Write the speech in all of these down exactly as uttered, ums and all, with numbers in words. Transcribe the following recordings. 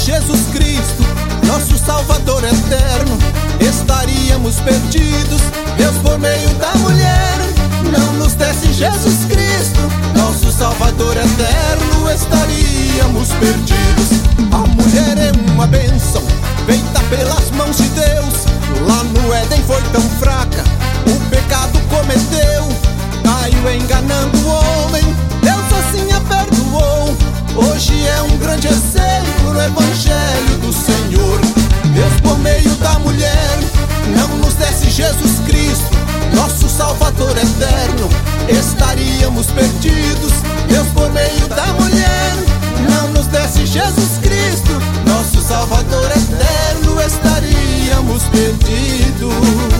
Jesus Cristo, nosso Salvador eterno, estaríamos perdidos. Deus, por meio da mulher, não nos desse Jesus Cristo, nosso Salvador eterno, estaríamos perdidos. A mulher é uma bênção, feita pelas mãos de Deus. Lá no Éden foi tão fraca, o pecado cometeu, caiu enganando o homem, Deus assim a perdoou. Hoje é um grande exemplo no Evangelho do Senhor. Deus, por meio da mulher, não nos desse Jesus Cristo, nosso Salvador eterno, estaríamos perdidos. Deus, por meio da mulher, não nos desse Jesus Cristo, nosso Salvador eterno, estaríamos perdidos.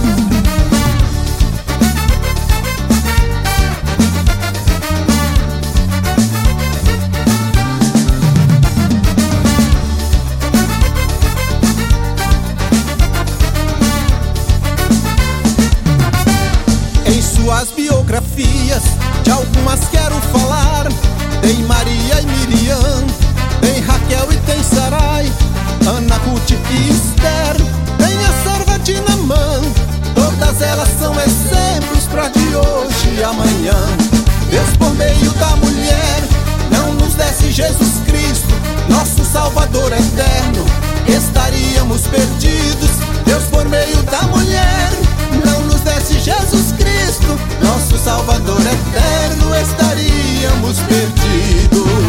As biografias de algumas quero falar. Tem Maria e Miriam, tem Raquel e tem Sarai, Ana, Ruth e Esther, tem a serva de Naamã. Todas elas são exemplos para de hoje e amanhã. Deus, por meio da mulher, não nos desse Jesus Cristo, nosso Salvador eterno, estaríamos perdidos. Deus, por meio da mulher, não nos desse Jesus Cristo, nosso Salvador eterno, estaríamos perdidos.